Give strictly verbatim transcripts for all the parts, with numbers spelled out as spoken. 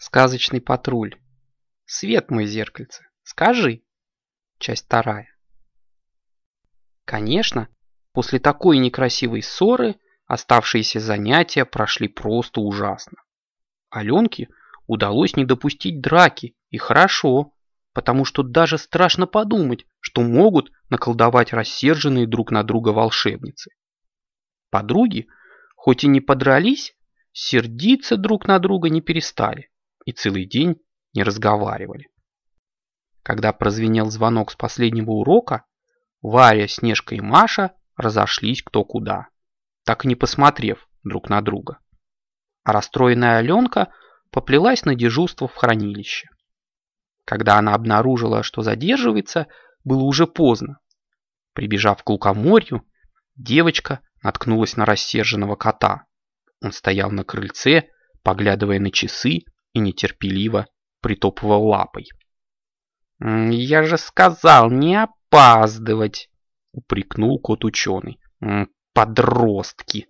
Сказочный патруль. Свет мой зеркальце, скажи. Часть вторая. Конечно, после такой некрасивой ссоры оставшиеся занятия прошли просто ужасно. Аленке удалось не допустить драки, и хорошо, потому что даже страшно подумать, что могут наколдовать рассерженные друг на друга волшебницы. Подруги, хоть и не подрались, сердиться друг на друга не перестали и целый день не разговаривали. Когда прозвенел звонок с последнего урока, Варя, Снежка и Маша разошлись кто куда, так и не посмотрев друг на друга. А расстроенная Аленка поплелась на дежурство в хранилище. Когда она обнаружила, что задерживается, было уже поздно. Прибежав к лукоморью, девочка наткнулась на рассерженного кота. Он стоял на крыльце, поглядывая на часы и нетерпеливо притопывал лапой. «Я же сказал не опаздывать!» — упрекнул кот-ученый. «Подростки!»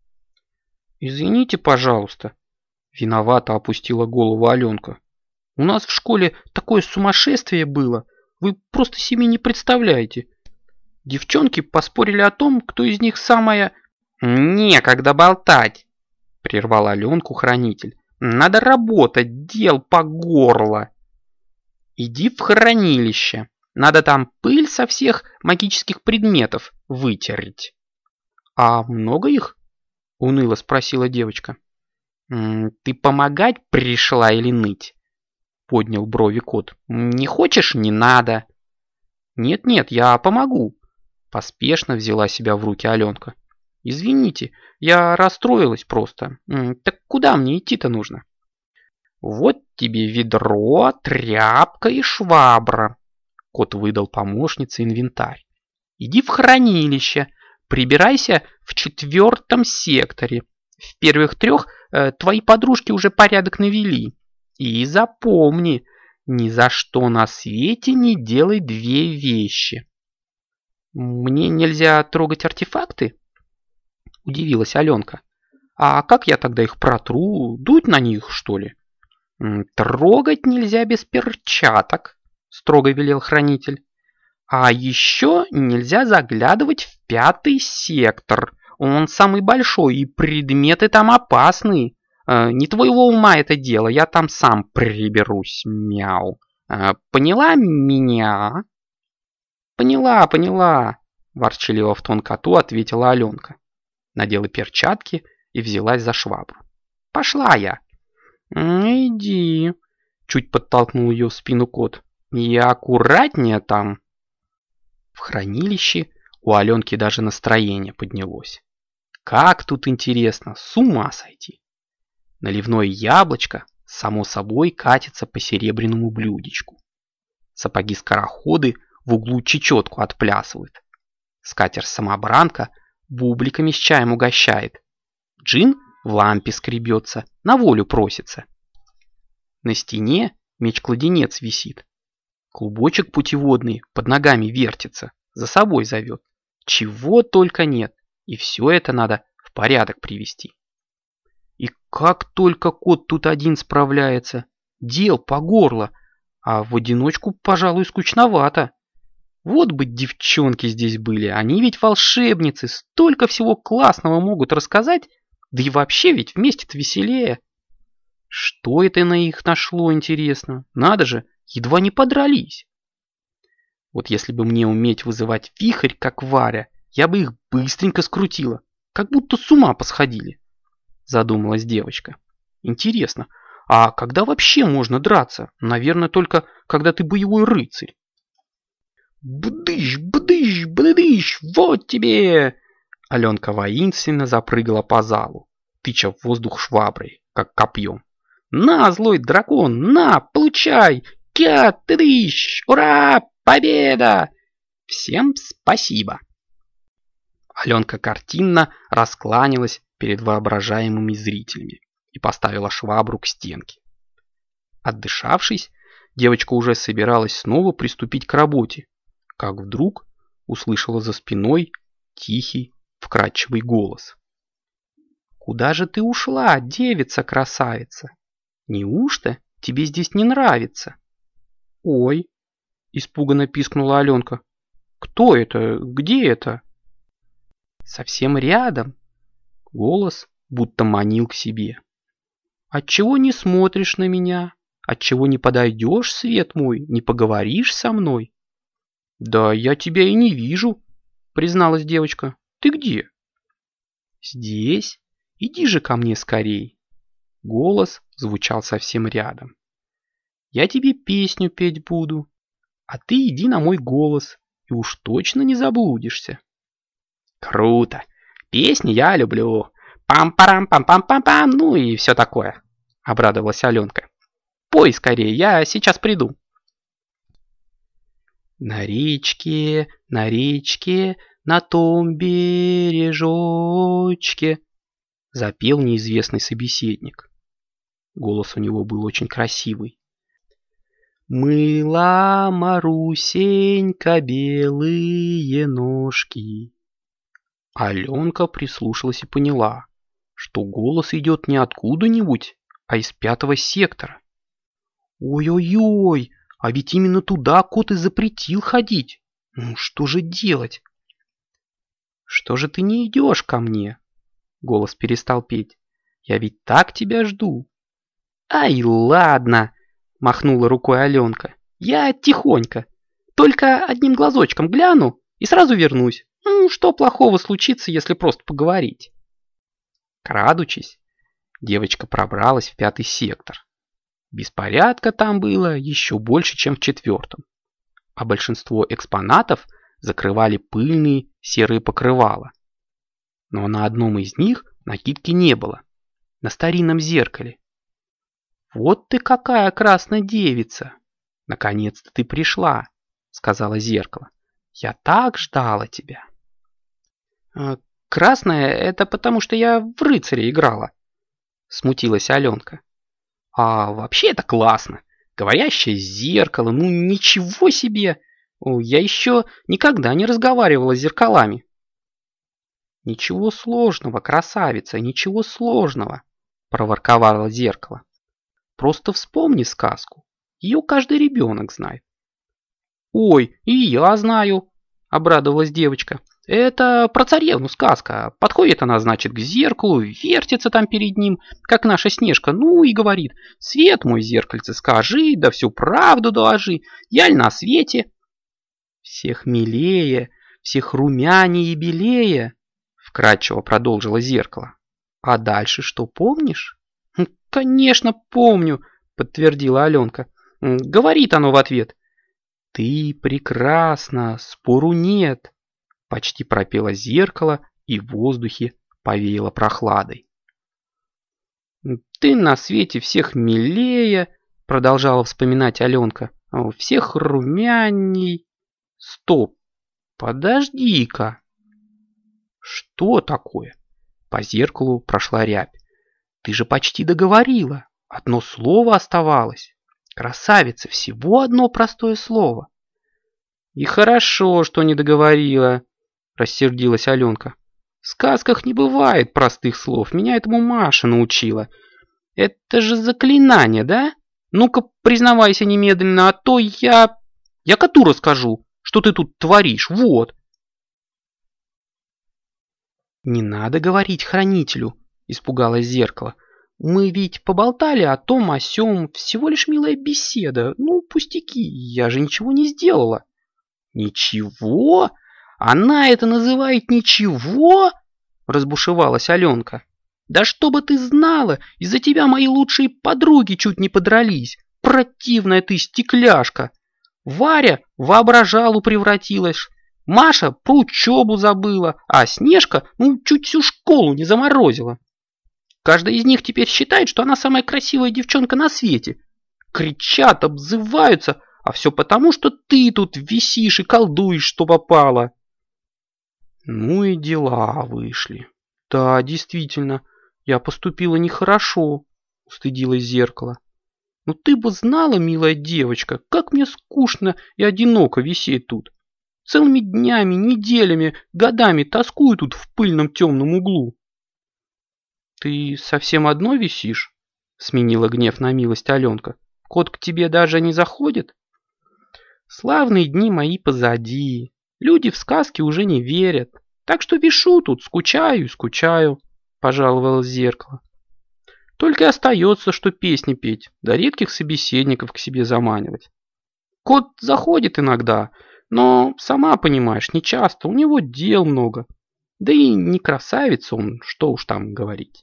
«Извините, пожалуйста!» — виновато опустила голову Аленка. «У нас в школе такое сумасшествие было, вы просто себе не представляете. Девчонки поспорили о том, кто из них самая...» «Некогда болтать!» — прервал Аленку хранитель. «Надо работать, дел по горло. Иди в хранилище, надо там пыль со всех магических предметов вытереть». «А много их?» — уныло спросила девочка. «Ты помогать пришла или ныть?» — поднял брови кот. «Не хочешь — не надо». «Нет-нет, я помогу», — поспешно взяла себя в руки Аленка. «Извините, я расстроилась просто. Так куда мне идти-то нужно?» «Вот тебе ведро, тряпка и швабра», — кот выдал помощнице инвентарь. «Иди в хранилище, прибирайся в четвертом секторе. В первых трех э, твои подружки уже порядок навели. И запомни, ни за что на свете не делай две вещи». «Мне нельзя трогать артефакты?» — удивилась Аленка. «А как я тогда их протру? Дуть на них, что ли?» «Трогать нельзя без перчаток», — строго велел хранитель. «А еще нельзя заглядывать в пятый сектор. Он самый большой, и предметы там опасные. Не твоего ума это дело, я там сам приберусь, мяу. Поняла меня?» «Поняла, поняла», — ворчаливо в тон коту ответила Аленка. Надела перчатки и взялась за швабру. «Пошла я». «Иди», — чуть подтолкнул ее в спину кот. «Я аккуратнее там». В хранилище у Аленки даже настроение поднялось. Как тут интересно, с ума сойти. Наливное яблочко само собой катится по серебряному блюдечку. Сапоги-скороходы в углу чечетку отплясывают. Скатерть-самобранка бубликами с чаем угощает. Джин в лампе скребется, на волю просится. На стене меч-кладенец висит. Клубочек путеводный под ногами вертится, за собой зовет. Чего только нет, и все это надо в порядок привести. И как только кот тут один справляется, дел по горло, а в одиночку, пожалуй, скучновато. Вот бы девчонки здесь были, они ведь волшебницы, столько всего классного могут рассказать, да и вообще ведь вместе-то веселее. Что это на их нашло, интересно? Надо же, едва не подрались. Вот если бы мне уметь вызывать вихрь, как Варя, я бы их быстренько скрутила, как будто с ума посходили. Задумалась девочка. Интересно, а когда вообще можно драться? Наверное, только когда ты боевой рыцарь. «Бдыщ, бдыщ, бдыщ, вот тебе!» Аленка воинственно запрыгала по залу, тыча в воздух шваброй, как копьем. «На, злой дракон, на, получай! Кя-ты-дыщ! Ура! Победа! Всем спасибо!» Аленка картинно раскланялась перед воображаемыми зрителями и поставила швабру к стенке. Отдышавшись, девочка уже собиралась снова приступить к работе, как вдруг услышала за спиной тихий, вкрадчивый голос. «Куда же ты ушла, девица-красавица? Неужто тебе здесь не нравится? Ой, испуганно пискнула Аленка. Кто это? Где это? Совсем рядом. Голос будто манил к себе. Отчего не смотришь на меня? Отчего не подойдешь, свет мой, не поговоришь со мной? Да я тебя и не вижу, призналась девочка. Ты где? Здесь. Иди же ко мне скорей. Голос звучал совсем рядом. Я тебе песню петь буду, а ты иди на мой голос, и уж точно не заблудишься. Круто! Песни я люблю. Пам-парам-пам-пам-пам-пам, ну и все такое, обрадовалась Аленка. Пой скорее, я сейчас приду. На речке, на речке, на том бережочке, запел неизвестный собеседник. Голос у него был очень красивый. Мыла Марусенька белые ножки. Аленка прислушалась и поняла, что голос идет не откуда-нибудь, а из пятого сектора. Ой-ой-ой, а ведь именно туда кот и запретил ходить. Ну что же делать? Что же ты не идешь ко мне? Голос перестал петь. Я ведь так тебя жду. Ай, ладно, махнула рукой Аленка. Я тихонько, только одним глазочком гляну и сразу вернусь. Ну, что плохого случится, если просто поговорить? Крадучись, девочка пробралась в пятый сектор. Беспорядка там было еще больше, чем в четвертом, а большинство экспонатов закрывали пыльные серые покрывала. Но на одном из них накидки не было, на старинном зеркале. «Вот ты какая красная девица! Наконец-то ты пришла!» — сказала зеркало. «Я так ждала тебя!» «Красная — это потому, что я в рыцаря играла», — смутилась Аленка. «А вообще это классно! Говорящее зеркало, ну ничего себе! Я еще никогда не разговаривала с зеркалами». «Ничего сложного, красавица, ничего сложного», — проворковало зеркало. «Просто вспомни сказку. Ее каждый ребенок знает». «Ой, и я знаю», — обрадовалась девочка. «Это про царевну сказка. Подходит она, значит, к зеркалу, вертится там перед ним, как наша Снежка, ну и говорит: свет мой, зеркальце, скажи, да всю правду доложи, я ль на свете?» «Всех милее, всех румянее и белее», — вкратчиво продолжило зеркало. «А дальше что, помнишь?» «Конечно помню», — подтвердила Аленка. Говорит оно в ответ: «Ты прекрасна, спору нет», — почти пропело зеркало, и в воздухе повеяло прохладой. «Ты на свете всех милее», — продолжала вспоминать Аленка, — «всех румяней». «Стоп, подожди-ка». «Что такое?» По зеркалу прошла рябь. «Ты же почти договорила. Одно слово оставалось. Красавица, всего одно простое слово». «И хорошо, что не договорила», — рассердилась Аленка. «В сказках не бывает простых слов. Меня этому Маша научила. Это же заклинание, да? Ну-ка, признавайся немедленно, а то я... Я коту расскажу, что ты тут творишь. Вот». «Не надо говорить хранителю», — испугалось зеркало. «Мы ведь поболтали о том, о сём. Всего лишь милая беседа. Ну, пустяки, я же ничего не сделала». «Ничего? Она это называет ничего?» — разбушевалась Аленка. «Да чтобы ты знала, из-за тебя мои лучшие подруги чуть не подрались. Противная ты стекляшка. Варя в воображалу превратилась. Маша про учебу забыла, а Снежка ну чуть всю школу не заморозила. Каждая из них теперь считает, что она самая красивая девчонка на свете. Кричат, обзываются, а все потому, что ты тут висишь и колдуешь, что попало». Ну и дела вышли. Да, действительно, я поступила нехорошо, устыдилось зеркало. Но ты бы знала, милая девочка, как мне скучно и одиноко висеть тут. Целыми днями, неделями, годами тоскую тут в пыльном темном углу. «Ты совсем одно висишь?» Сменила гнев на милость Аленка. Кот к тебе даже не заходит? Славные дни мои позади. Люди в сказки уже не верят. Так что вишу тут, скучаю и скучаю, пожаловалось зеркало. Только и остается, что песни петь, да редких собеседников к себе заманивать. Кот заходит иногда, но, сама понимаешь, не часто, у него дел много. Да и не красавец он, что уж там говорить.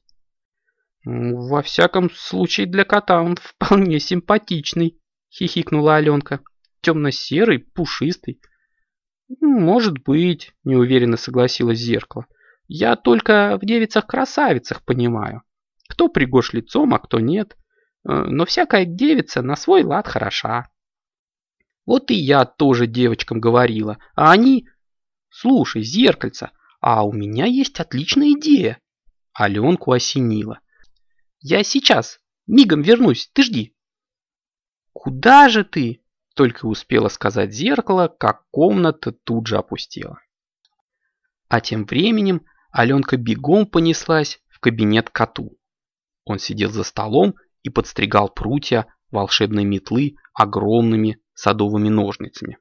Во всяком случае, для кота он вполне симпатичный, хихикнула Аленка. Темно-серый, пушистый. Может быть, неуверенно согласилась зеркало. Я только в девицах-красавицах понимаю. Кто пригож лицом, а кто нет. Но всякая девица на свой лад хороша. Вот и я тоже девочкам говорила, а они... Слушай, зеркальце, а у меня есть отличная идея. Аленку осенило. Я сейчас, мигом вернусь, ты жди. Куда же ты? Только успела сказать зеркало, как комната тут же опустела. А тем временем Аленка бегом понеслась в кабинет к коту. Он сидел за столом и подстригал прутья волшебной метлы огромными садовыми ножницами.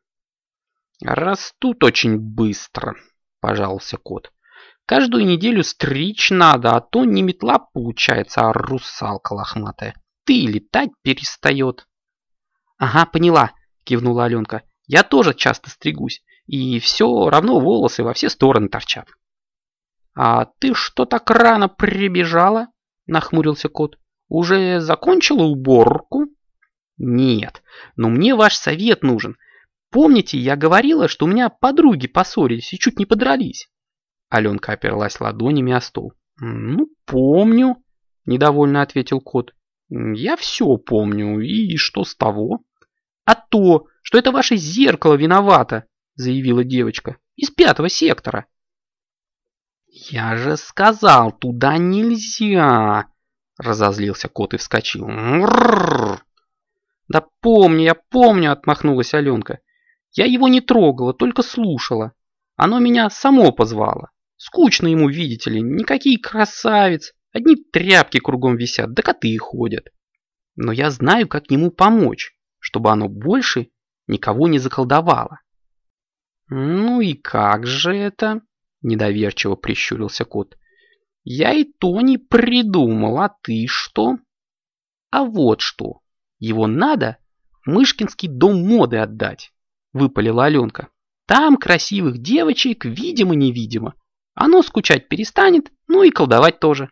«Растут очень быстро», – пожаловался кот. «Каждую неделю стричь надо, а то не метла получается, а русалка лохматая. Ты и летать перестает». «Ага, поняла», – кивнула Аленка. «Я тоже часто стригусь, и все равно волосы во все стороны торчат». «А ты что так рано прибежала?» – нахмурился кот. «Уже закончила уборку?» «Нет, но мне ваш совет нужен. Помните, я говорила, что у меня подруги поссорились и чуть не подрались?» Аленка оперлась ладонями о стол. «Ну, помню», – недовольно ответил кот. «Я все помню, и что с того?» «А то, что это ваше зеркало виновато», – заявила девочка. «Из пятого сектора». «Я же сказал, туда нельзя», – разозлился кот и вскочил. «Р-р-р». «Да помню, я помню», – отмахнулась Аленка. «Я его не трогала, только слушала. Оно меня само позвало. Скучно ему, видите ли, никакие красавиц, одни тряпки кругом висят, да коты ходят. Но я знаю, как ему помочь, чтобы оно больше никого не заколдовало». «Ну и как же это?» – недоверчиво прищурился кот. «Я и то не придумал, а ты что?» «А вот что. Его надо в Мышкинский дом моды отдать», – выпалила Аленка. «Там красивых девочек видимо-невидимо. Оно скучать перестанет, ну и колдовать тоже».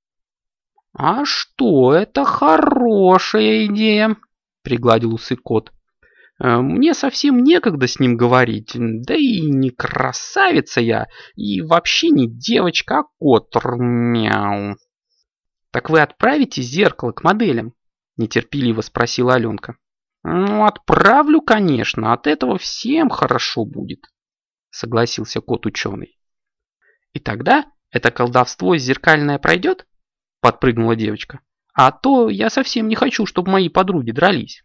«А что, это хорошая идея», – пригладил усы кот. «Мне совсем некогда с ним говорить, да и не красавица я, и вообще не девочка, а кот. Мяу». «Так вы отправите зеркало к моделям?» – нетерпеливо спросила Аленка. «Ну, отправлю, конечно, от этого всем хорошо будет», – согласился кот-ученый. «И тогда это колдовство зеркальное пройдет?» – подпрыгнула девочка. «А то я совсем не хочу, чтобы мои подруги дрались».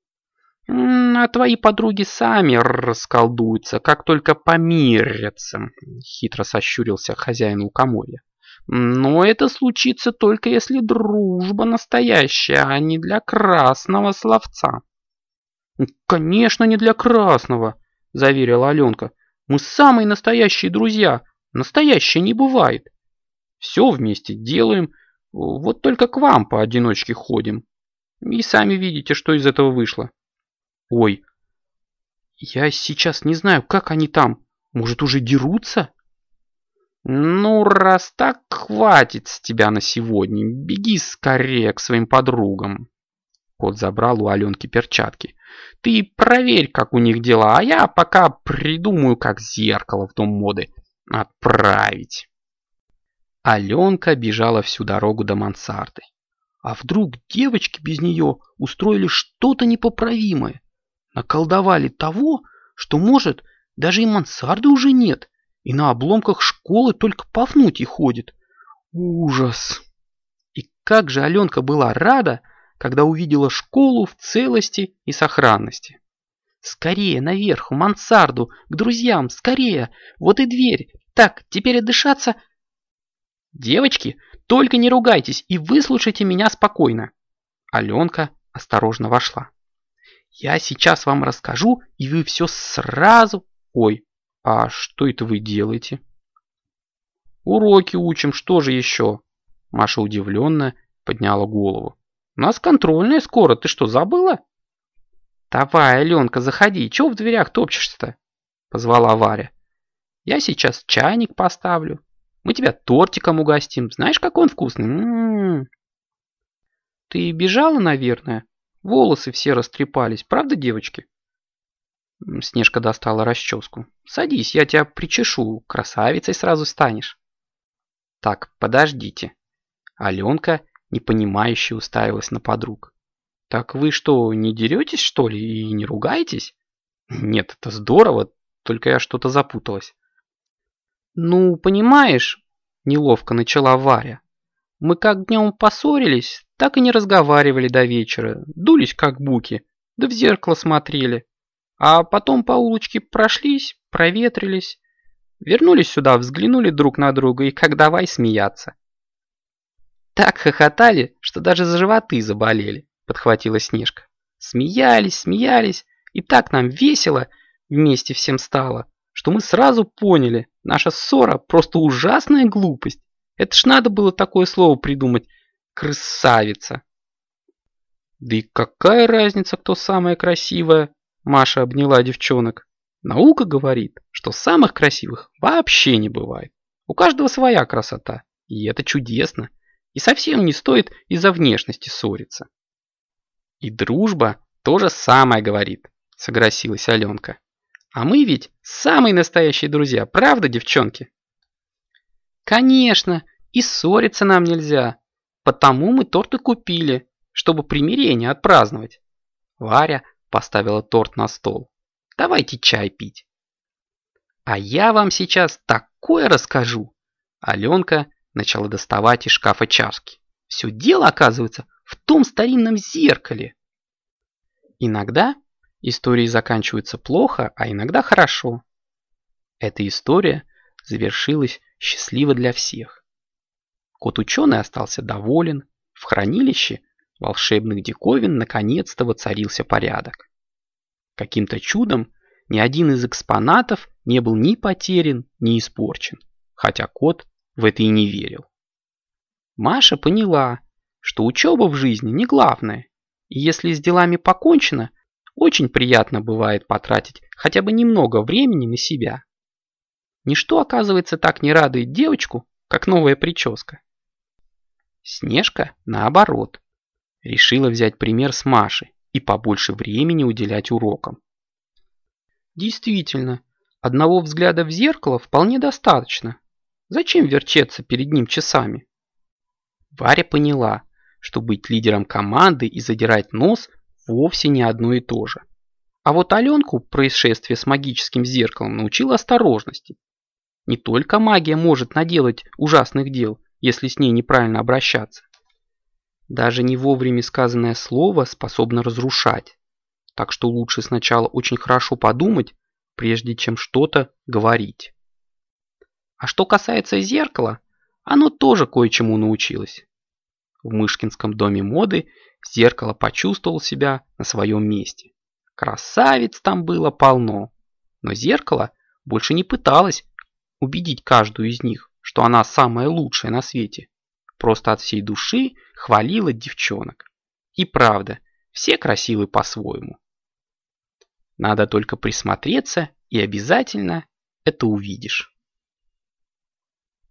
«А твои подруги сами расколдуются, как только помирятся», – хитро сощурился хозяин лукоморья. «Но это случится только если дружба настоящая, а не для красного словца». «Конечно, не для красного», – заверила Аленка. «Мы самые настоящие друзья. Настоящие не бывает. Все вместе делаем, вот только к вам поодиночке ходим. И сами видите, что из этого вышло». «Ой, я сейчас не знаю, как они там. Может, уже дерутся?» «Ну, раз так, хватит с тебя на сегодня. Беги скорее к своим подругам». Кот забрал у Аленки перчатки. «Ты проверь, как у них дела, а я пока придумаю, как зеркало в дом моды отправить». Аленка бежала всю дорогу до мансарды. А вдруг девочки без нее устроили что-то непоправимое? Наколдовали того, что, может, даже и мансарды уже нет, и на обломках школы только Пафнутий ходит. Ужас! И как же Аленка была рада, когда увидела школу в целости и сохранности. «Скорее наверх, в мансарду, к друзьям, скорее! Вот и дверь! Так, теперь отдышаться...» «Девочки, только не ругайтесь и выслушайте меня спокойно», Аленка осторожно вошла. Я сейчас вам расскажу, и вы все сразу... Ой, а что это вы делаете? Уроки учим, что же еще? Маша удивленно подняла голову. У нас контрольная скоро, ты что, забыла? Давай, Аленка, заходи, чего в дверях топчешься-то? Позвала Варя. Я сейчас чайник поставлю. Мы тебя тортиком угостим. Знаешь, какой он вкусный? М-м-м. Ты бежала, наверное? Волосы все растрепались, правда, девочки? Снежка достала расческу. Садись, я тебя причешу, красавицей сразу станешь. Так, подождите. Аленка непонимающе уставилась на подруг. Так вы что, не деретесь, что ли, и не ругаетесь? Нет, это здорово, только я что-то запуталась. Ну, понимаешь, неловко начала Варя. Мы как днем поссорились, так и не разговаривали до вечера, дулись как буки, да в зеркало смотрели. А потом по улочке прошлись, проветрились, вернулись сюда, взглянули друг на друга и как давай смеяться. Так хохотали, что даже за животы заболели, подхватила Снежка. Смеялись, смеялись, и так нам весело вместе всем стало, что мы сразу поняли, наша ссора просто ужасная глупость. Это ж надо было такое слово придумать. Красавица. Да и какая разница, кто самая красивая? Маша обняла девчонок. Наука говорит, что самых красивых вообще не бывает. У каждого своя красота. И это чудесно. И совсем не стоит из-за внешности ссориться. И дружба тоже самое говорит, согласилась Аленка. А мы ведь самые настоящие друзья, правда, девчонки? Конечно, и ссориться нам нельзя. Потому мы торт и купили, чтобы примирение отпраздновать. Варя поставила торт на стол. Давайте чай пить. А я вам сейчас такое расскажу. Аленка начала доставать из шкафа чашки. Все дело, оказывается, в том старинном зеркале. Иногда истории заканчиваются плохо, а иногда хорошо. Эта история завершилась счастливо для всех. Кот-ученый остался доволен. В хранилище волшебных диковин наконец-то воцарился порядок. Каким-то чудом ни один из экспонатов не был ни потерян, ни испорчен, хотя кот в это и не верил. Маша поняла, что учеба в жизни не главное, и если с делами покончено, очень приятно бывает потратить хотя бы немного времени на себя. Ничто, оказывается, так не радует девочку, как новая прическа. Снежка, наоборот, решила взять пример с Маши и побольше времени уделять урокам. Действительно, одного взгляда в зеркало вполне достаточно. Зачем вертеться перед ним часами? Варя поняла, что быть лидером команды и задирать нос вовсе не одно и то же. А вот Аленку происшествие с магическим зеркалом научило осторожности. Не только магия может наделать ужасных дел, если с ней неправильно обращаться. Даже не вовремя сказанное слово способно разрушать. Так что лучше сначала очень хорошо подумать, прежде чем что-то говорить. А что касается зеркала, оно тоже кое-чему научилось. В Мышкинском доме моды зеркало почувствовал себя на своем месте. Красавиц там было полно, но зеркало больше не пыталось убедить каждую из них, что она самая лучшая на свете. Просто от всей души хвалила девчонок. И правда, все красивы по-своему. Надо только присмотреться, и обязательно это увидишь.